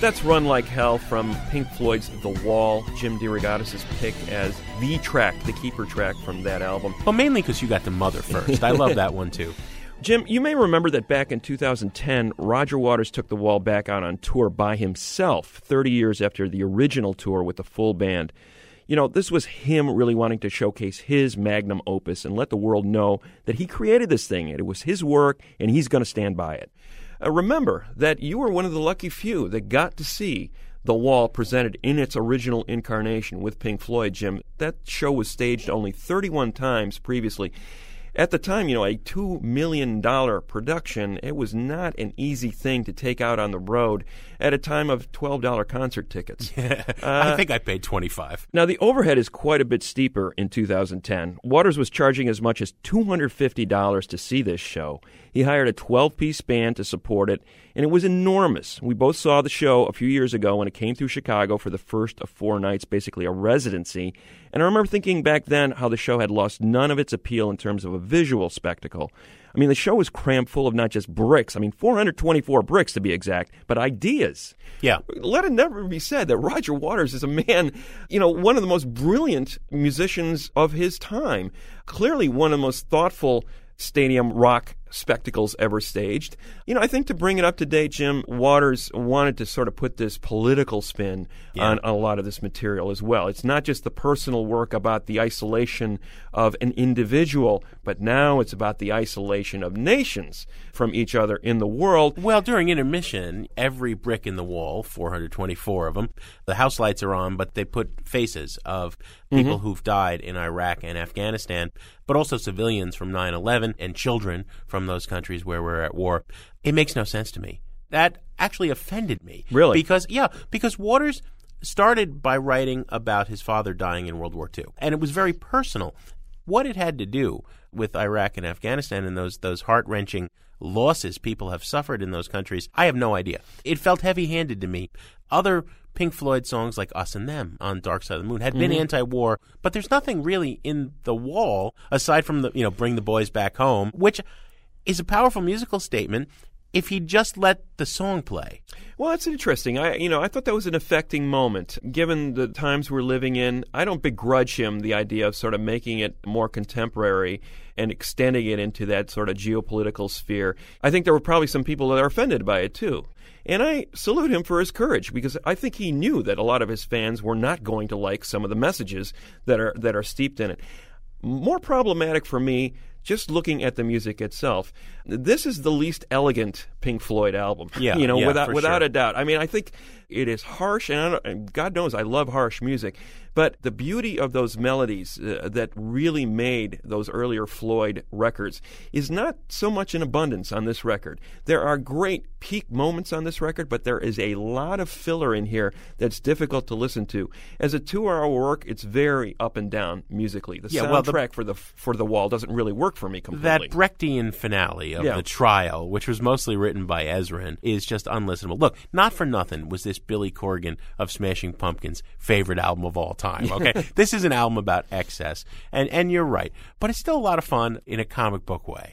That's Run Like Hell from Pink Floyd's The Wall, Jim DeRogatis' pick as the track, the keeper track from that album. Well, mainly because you got the mother first. I love that one, too. Jim, you may remember that back in two thousand ten, Roger Waters took The Wall back out on tour by himself, thirty years after the original tour with the full band. You know, this was him really wanting to showcase his magnum opus and let the world know that he created this thing. It was his work, and he's going to stand by it. Uh, remember that you were one of the lucky few that got to see The Wall presented in its original incarnation with Pink Floyd, Jim. That show was staged only thirty-one times previously. At the time, you know, a two million dollars production, it was not an easy thing to take out on the road at a time of twelve dollars concert tickets. Yeah, Uh, I think I paid twenty-five dollars. Now, the overhead is quite a bit steeper in two thousand ten. Waters was charging as much as two hundred fifty dollars to see this show. He hired a twelve-piece band to support it, and it was enormous. We both saw the show a few years ago when it came through Chicago for the first of four nights, basically a residency. And I remember thinking back then how the show had lost none of its appeal in terms of a visual spectacle. I mean, the show was crammed full of not just bricks, I mean, four hundred twenty-four bricks to be exact, but ideas. Yeah. Let it never be said that Roger Waters is a man, you know, one of the most brilliant musicians of his time. Clearly one of the most thoughtful stadium rock spectacles ever staged. You know, I think to bring it up to date, Jim, Waters wanted to sort of put this political spin Yeah. on, on a lot of this material as well. It's not just the personal work about the isolation of an individual, but now it's about the isolation of nations from each other in the world. Well, during intermission, every brick in the wall, four hundred twenty-four of them, the house lights are on, but they put faces of people Mhm. who've died in Iraq and Afghanistan, but also civilians from nine eleven and children from those countries where we're at war. It makes no sense to me. That actually offended me. Really? Because, yeah, because Waters started by writing about his father dying in World War Two, and it was very personal. What it had to do with Iraq and Afghanistan and those those heart-wrenching losses people have suffered in those countries, I have no idea. It felt heavy-handed to me. Other Pink Floyd songs like Us and Them on Dark Side of the Moon had been Mhm. anti-war, but there's nothing really in The Wall aside from the, you know, Bring the Boys Back Home, which is a powerful musical statement if he just let the song play. Well, that's interesting. I, you know, I thought that was an affecting moment. Given the times we're living in, I don't begrudge him the idea of sort of making it more contemporary and extending it into that sort of geopolitical sphere. I think there were probably some people that are offended by it, too. And I salute him for his courage, because I think he knew that a lot of his fans were not going to like some of the messages that are that are steeped in it. More problematic for me, just looking at the music itself, this is the least elegant Pink Floyd album. Yeah, you know, yeah, without for without sure. a doubt. I mean, I think it is harsh, and, I don't, and God knows I love harsh music, but the beauty of those melodies uh, that really made those earlier Floyd records is not so much in abundance on this record. There are great peak moments on this record, but there is a lot of filler in here that's difficult to listen to. As a two-hour work, it's very up and down musically. The Yeah, soundtrack well, the- for the for the Wall doesn't really work for me completely. That Brechtian finale of Yeah. The Trial, which was mostly written by Ezrin, is just unlistenable. Look, not for nothing was this Billy Corgan of Smashing Pumpkins' favorite album of all time, okay? This is an album about excess, and, and you're right. But it's still a lot of fun in a comic book way.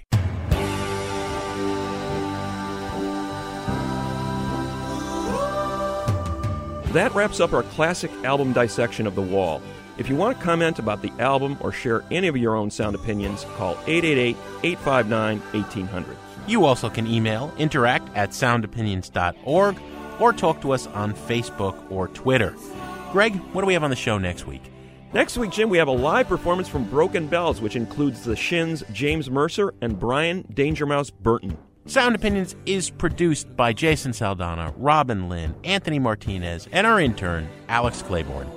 That wraps up our classic album dissection of The Wall. If you want to comment about the album or share any of your own sound opinions, call eight eight eight, eight five nine, one eight zero zero. You also can email interact at sound opinions dot org or talk to us on Facebook or Twitter. Greg, what do we have on the show next week? Next week, Jim, we have a live performance from Broken Bells, which includes the Shins' James Mercer and Brian Danger Mouse Burton. Sound Opinions is produced by Jason Saldana, Robin Lynn, Anthony Martinez, and our intern, Alex Claiborne.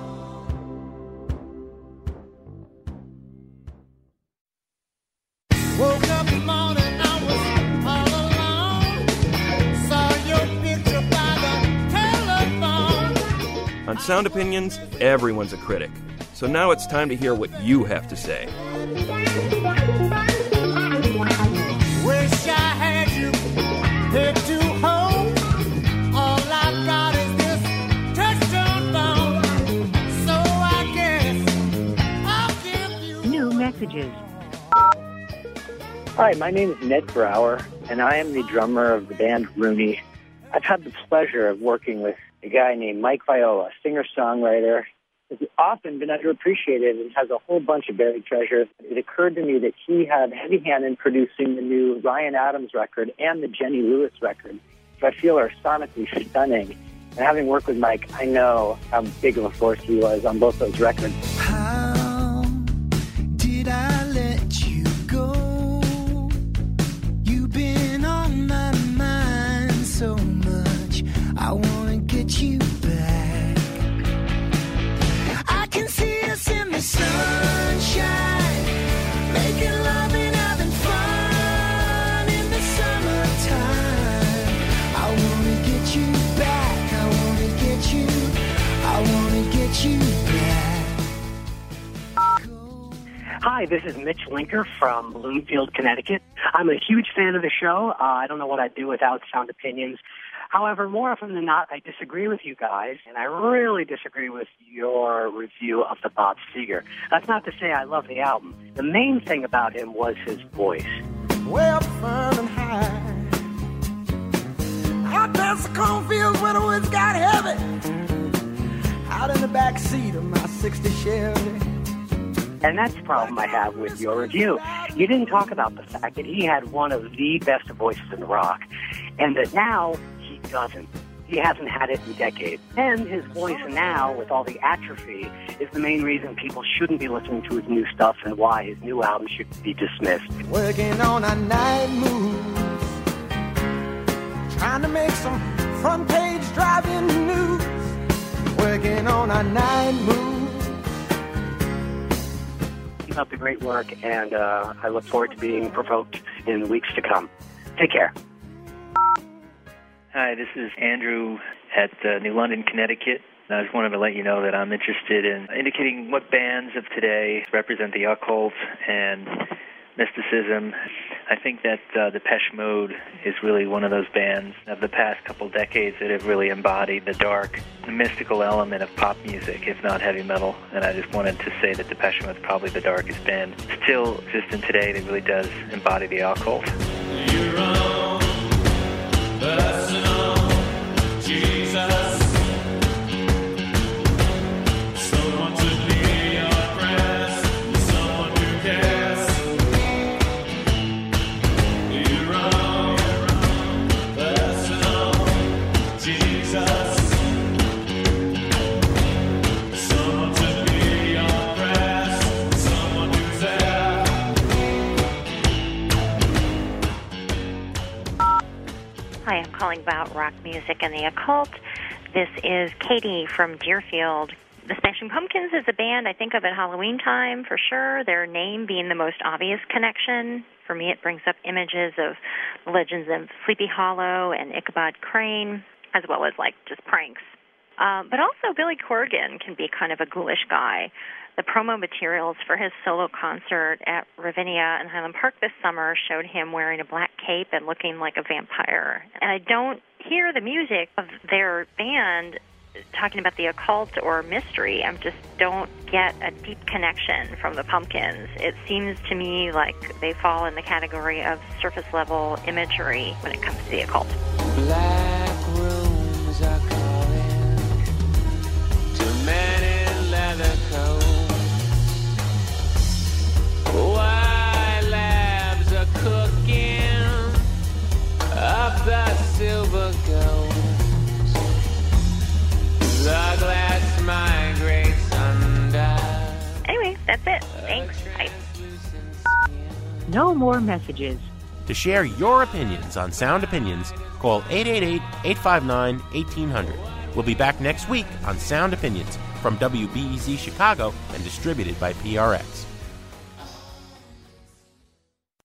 Woke up in the morning, I was all alone. Saw your picture by the telephone. On Sound Opinions, everyone's a critic. So now it's time to hear what you have to say. Wish I had you here to hold. All I've got is this touch-tone phone. So I guess I'll give you New messages. Hi, my name is Ned Brower, and I am the drummer of the band Rooney. I've had the pleasure of working with a guy named Mike Viola, singer-songwriter, who's often been underappreciated and has a whole bunch of buried treasure. It occurred to me that he had a heavy hand in producing the new Ryan Adams record and the Jenny Lewis record, which I feel are sonically stunning. And having worked with Mike, I know how big of a force he was on both those records. How did I let you go? You've been on my mind so much. I want to get you back. I can see us in the sunshine, making love and having fun in the summertime. I want to get you back. I want to get you. I want to get you back. Hi, this is Mitch Linker from Bloomfield, Connecticut. I'm a huge fan of the show. Uh, I don't know what I'd do without Sound Opinions. However, more often than not, I disagree with you guys, and I really disagree with your review of the Bob Seger. That's not to say I love the album. The main thing about him was his voice. Way up firm and high, out past the cornfields where the woods got heavy, out in the back seat of my sixty Chevy. And that's the problem I have with your review. You didn't talk about the fact that he had one of the best voices in rock, and that now he doesn't. He hasn't had it in decades. And his voice now, with all the atrophy, is the main reason people shouldn't be listening to his new stuff and why his new album should be dismissed. Working on a night move, trying to make some front page driving news. Working on a night move. Keep up the great work, and uh, I look forward to being provoked in the weeks to come. Take care. Hi, this is Andrew at uh, New London, Connecticut. I just wanted to let you know that I'm interested in indicating what bands of today represent the occult and mysticism. I think that uh, Depeche Mode is really one of those bands of the past couple decades that have really embodied the dark, mystical element of pop music, if not heavy metal. And I just wanted to say that Depeche Mode is probably the darkest band still existent today that really does embody the occult. You're wrong, but I know Jesus. Someone to be your friend, someone who cares. You're wrong, but I know Jesus. Someone to be your friend, someone who's there. Hi, I'm calling about rock music and the occult. This is Katie from Deerfield. The Smashing Pumpkins is a band I think of at Halloween time, for sure, their name being the most obvious connection. For me, it brings up images of legends of Sleepy Hollow and Ichabod Crane, as well as, like, just pranks. Um, but also Billy Corgan can be kind of a ghoulish guy. The promo materials for his solo concert at Ravinia in Highland Park this summer showed him wearing a black cape and looking like a vampire. And I don't hear the music of their band talking about the occult or mystery. I just don't get a deep connection from the Pumpkins. It seems to me like they fall in the category of surface-level imagery when it comes to the occult. Black rooms are calling, too many leather coats. White labs are cooking up the silver gold. The glass migrates under. Anyway, that's it. Thanks. Bye. No more messages. To share your opinions on Sound Opinions, call eight eight eight, eight five nine, one eight hundred. We'll be back next week on Sound Opinions from W B E Z Chicago and distributed by P R X.